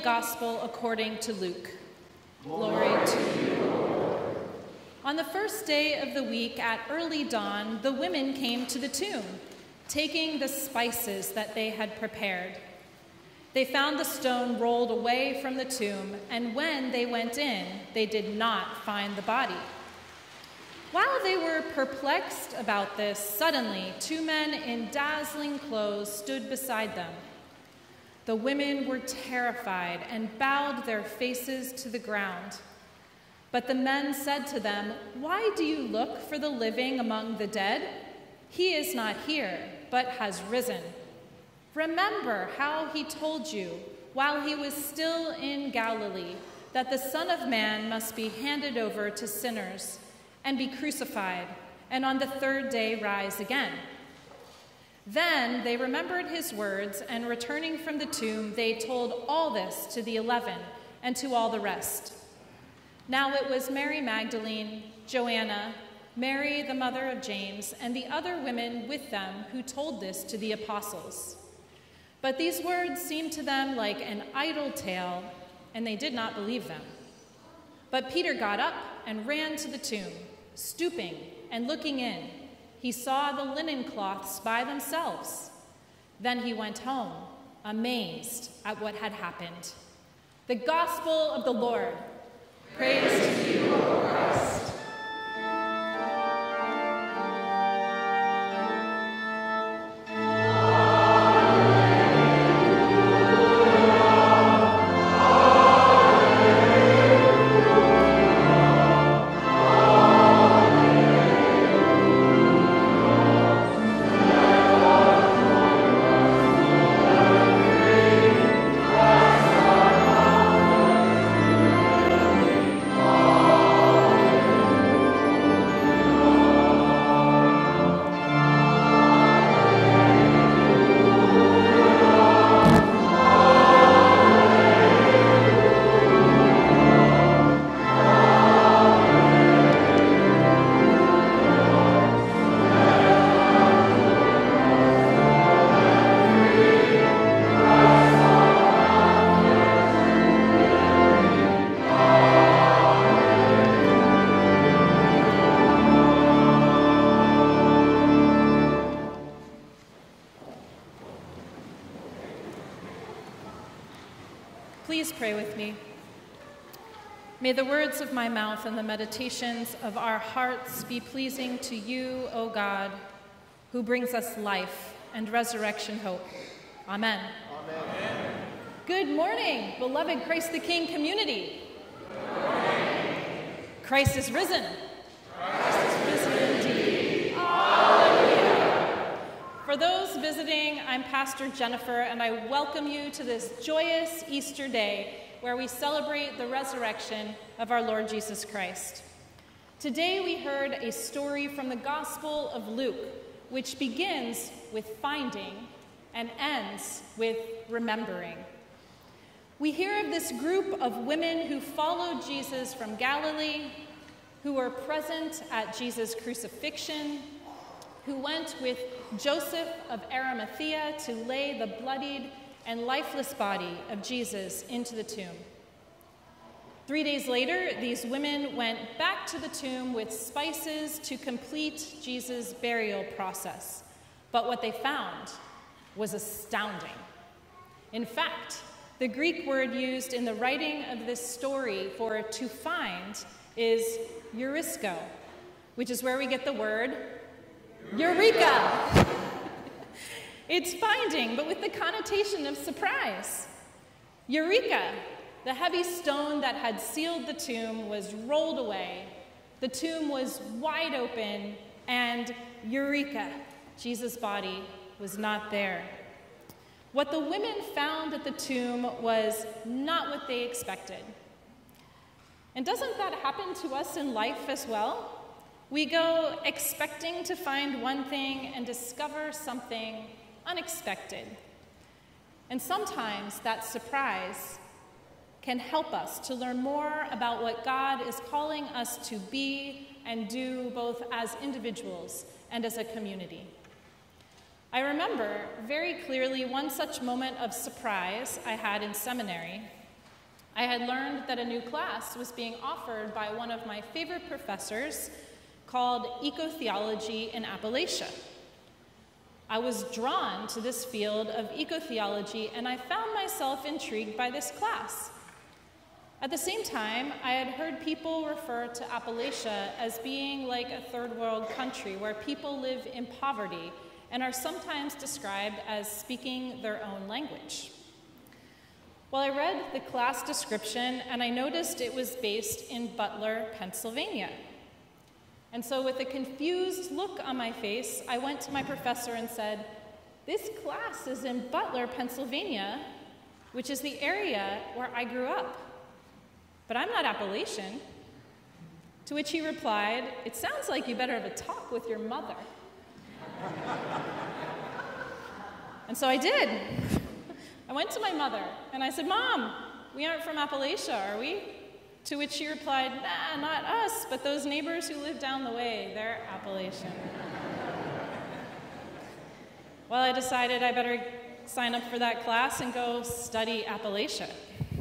Gospel according to Luke. Glory to you, Lord. On the first day of the week at early dawn, the women came to the tomb, taking the spices that they had prepared. They found the stone rolled away from the tomb, and when they went in, they did not find the body. While they were perplexed about this, suddenly 2 men in dazzling clothes stood beside them. The women were terrified and bowed their faces to the ground. But the men said to them, "Why do you look for the living among the dead? He is not here, but has risen. Remember how he told you while he was still in Galilee that the Son of Man must be handed over to sinners and be crucified, and on the 3rd day rise again." Then they remembered his words, and returning from the tomb, they told all this to the 11 and to all the rest. Now it was Mary Magdalene, Joanna, Mary the mother of James, and the other women with them who told this to the apostles. But these words seemed to them like an idle tale, and they did not believe them. But Peter got up and ran to the tomb. Stooping and looking in, he saw the linen cloths by themselves. Then he went home, amazed at what had happened. The Gospel of the Lord. Praise to you, O Christ. Please pray with me. May the words of my mouth and the meditations of our hearts be pleasing to you, O God, who brings us life and resurrection hope. Amen. Amen. Good morning, beloved Christ the King community. Good morning. Christ is risen. Christ is risen indeed. Hallelujah. For those visiting, I'm Pastor Jennifer, and I welcome you to this joyous Easter day where we celebrate the resurrection of our Lord Jesus Christ. Today we heard a story from the Gospel of Luke, which begins with finding and ends with remembering. We hear of this group of women who followed Jesus from Galilee, who were present at Jesus' crucifixion, who went with Joseph of Arimathea to lay the bloodied and lifeless body of Jesus into the tomb. 3 days later, these women went back to the tomb with spices to complete Jesus' burial process. But what they found was astounding. In fact, the Greek word used in the writing of this story for to find is eurisko, which is where we get the word Eureka! It's finding, but with the connotation of surprise. Eureka, the heavy stone that had sealed the tomb, was rolled away. The tomb was wide open, and Eureka, Jesus' body was not there. What the women found at the tomb was not what they expected. And doesn't that happen to us in life as well? We go expecting to find one thing and discover something unexpected. And sometimes that surprise can help us to learn more about what God is calling us to be and do, both as individuals and as a community. I remember very clearly one such moment of surprise I had in seminary I had learned that a new class was being offered by one of my favorite professors called Ecotheology in Appalachia. I was drawn to this field of ecotheology, and I found myself intrigued by this class. At the same time, I had heard people refer to Appalachia as being like a third world country where people live in poverty and are sometimes described as speaking their own language. Well, I read the class description and I noticed it was based in Butler, Pennsylvania. And so with a confused look on my face, I went to my professor and said, "This class is in Butler, Pennsylvania, which is the area where I grew up. But I'm not Appalachian." To which he replied, "It sounds like you better have a talk with your mother." And so I did. I went to my mother and I said, "Mom, we aren't from Appalachia, are we?" To which she replied, "Nah, not us, but those neighbors who live down the way, they're Appalachian." Well, I decided I better sign up for that class and go study Appalachia.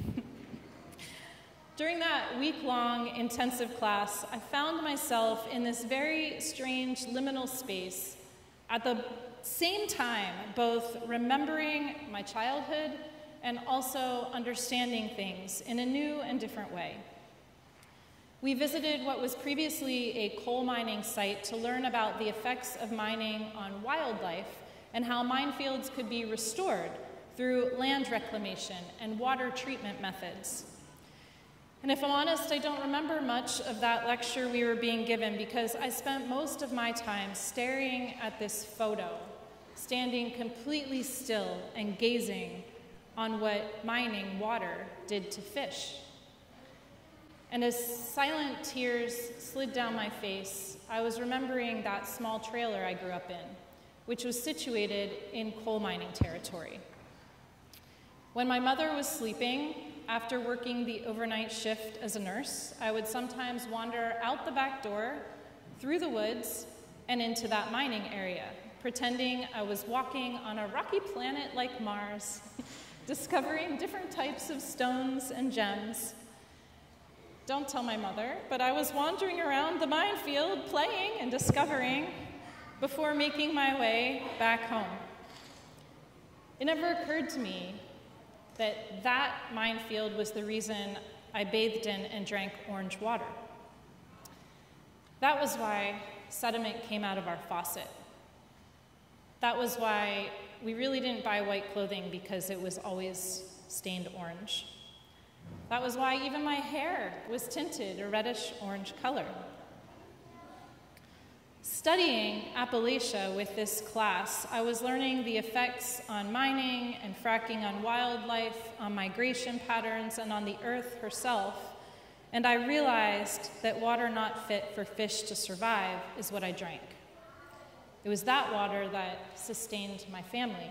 During that week-long intensive class, I found myself in this very strange liminal space, at the same time both remembering my childhood and also understanding things in a new and different way. We visited what was previously a coal mining site to learn about the effects of mining on wildlife and how minefields could be restored through land reclamation and water treatment methods. And if I'm honest, I don't remember much of that lecture we were being given because I spent most of my time staring at this photo, standing completely still and gazing on what mining water did to fish. And as silent tears slid down my face, I was remembering that small trailer I grew up in, which was situated in coal mining territory. When my mother was sleeping, after working the overnight shift as a nurse, I would sometimes wander out the back door, through the woods, and into that mining area, pretending I was walking on a rocky planet like Mars, discovering different types of stones and gems. Don't tell my mother, but I was wandering around the minefield, playing and discovering before making my way back home. It never occurred to me that that minefield was the reason I bathed in and drank orange water. That was why sediment came out of our faucet. That was why we really didn't buy white clothing because it was always stained orange. That was why even my hair was tinted a reddish-orange color. Studying Appalachia with this class, I was learning the effects on mining and fracking on wildlife, on migration patterns, and on the earth herself, and I realized that water not fit for fish to survive is what I drank. It was that water that sustained my family.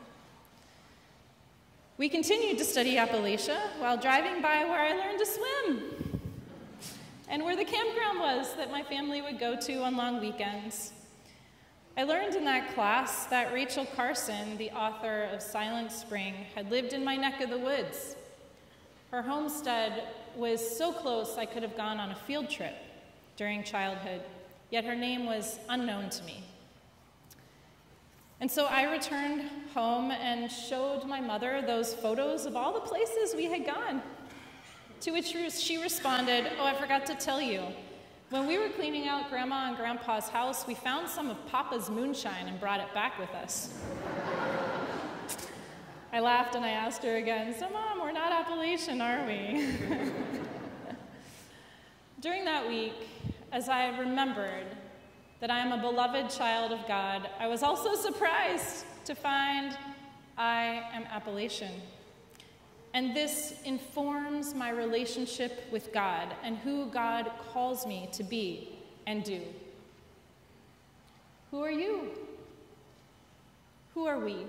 We continued to study Appalachia while driving by where I learned to swim and where the campground was that my family would go to on long weekends. I learned in that class that Rachel Carson, the author of Silent Spring, had lived in my neck of the woods. Her homestead was so close I could have gone on a field trip during childhood, yet her name was unknown to me. And so I returned home and showed my mother those photos of all the places we had gone. To which she responded, "Oh, I forgot to tell you. When we were cleaning out Grandma and Grandpa's house, we found some of Papa's moonshine and brought it back with us." I laughed and I asked her again, "So Mom, we're not Appalachian, are we?" During that week, as I remembered that I am a beloved child of God, I was also surprised to find I am Appalachian. And this informs my relationship with God and who God calls me to be and do. Who are you? Who are we?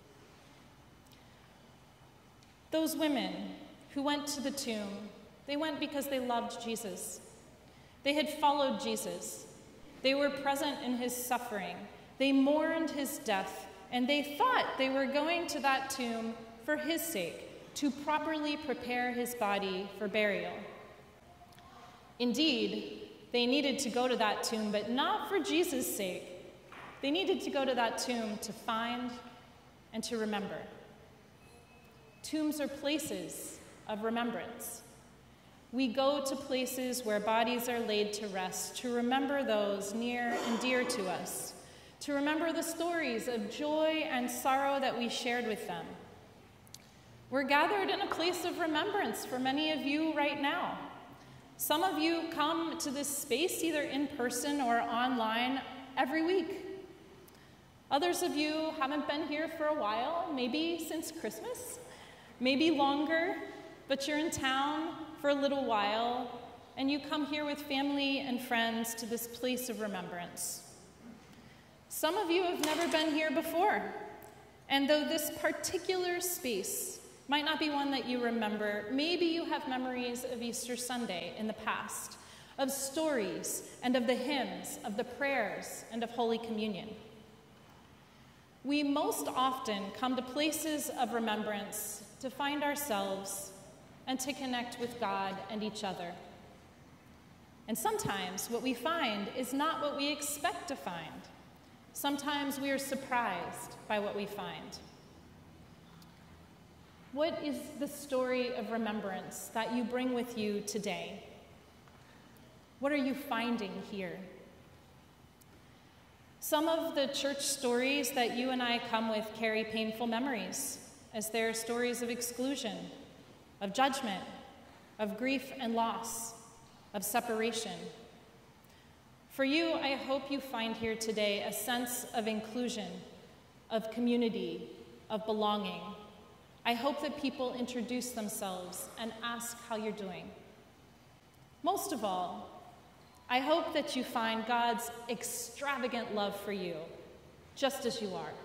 Those women who went to the tomb, they went because they loved Jesus. They had followed Jesus. They were present in his suffering. They mourned his death, and they thought they were going to that tomb for his sake, to properly prepare his body for burial. Indeed, they needed to go to that tomb, but not for Jesus' sake. They needed to go to that tomb to find and to remember. Tombs are places of remembrance. We go to places where bodies are laid to rest to remember those near and dear to us, to remember the stories of joy and sorrow that we shared with them. We're gathered in a place of remembrance for many of you right now. Some of you come to this space either in person or online every week. Others of you haven't been here for a while, maybe since Christmas, maybe longer, but you're in town for a little while, and you come here with family and friends to this place of remembrance. Some of you have never been here before, and though this particular space might not be one that you remember, maybe you have memories of Easter Sunday in the past, of stories and of the hymns, of the prayers, and of Holy Communion. We most often come to places of remembrance to find ourselves and to connect with God and each other. And sometimes what we find is not what we expect to find. Sometimes we are surprised by what we find. What is the story of remembrance that you bring with you today? What are you finding here? Some of the church stories that you and I come with carry painful memories, as they are stories of exclusion, of judgment, of grief and loss, of separation. For you, I hope you find here today a sense of inclusion, of community, of belonging. I hope that people introduce themselves and ask how you're doing. Most of all, I hope that you find God's extravagant love for you, just as you are.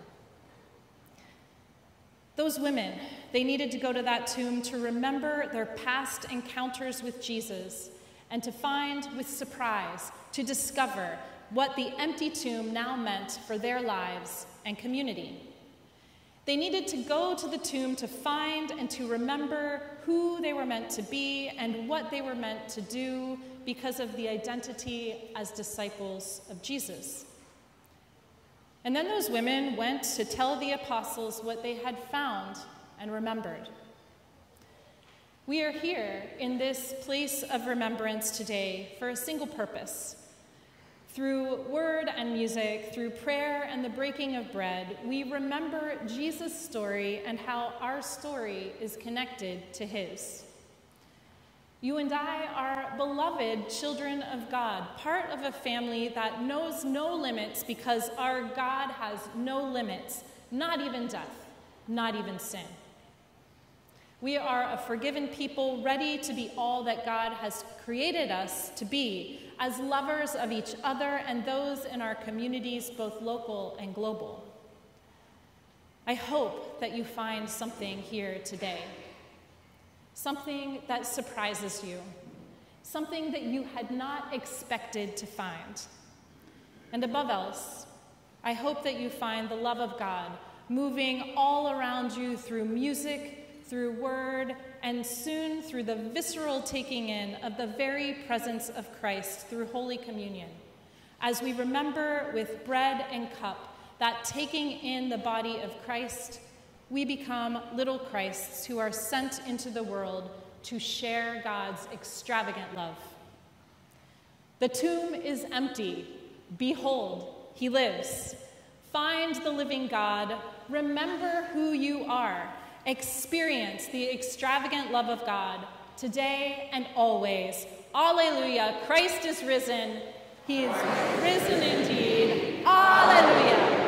Those women, they needed to go to that tomb to remember their past encounters with Jesus and to find with surprise, to discover what the empty tomb now meant for their lives and community. They needed to go to the tomb to find and to remember who they were meant to be and what they were meant to do because of the identity as disciples of Jesus. And then those women went to tell the apostles what they had found and remembered. We are here in this place of remembrance today for a single purpose. Through word and music, through prayer and the breaking of bread, we remember Jesus' story and how our story is connected to his. You and I are beloved children of God, part of a family that knows no limits because our God has no limits, not even death, not even sin. We are a forgiven people ready to be all that God has created us to be as lovers of each other and those in our communities, both local and global. I hope that you find something here today. Something that surprises you, something that you had not expected to find. And above else, I hope that you find the love of God moving all around you through music, through word, and soon through the visceral taking in of the very presence of Christ through Holy Communion, as we remember with bread and cup that taking in the body of Christ, we become little Christs who are sent into the world to share God's extravagant love. The tomb is empty. Behold, he lives. Find the living God. Remember who you are. Experience the extravagant love of God today and always. Alleluia. Christ is risen. He is risen indeed. Alleluia.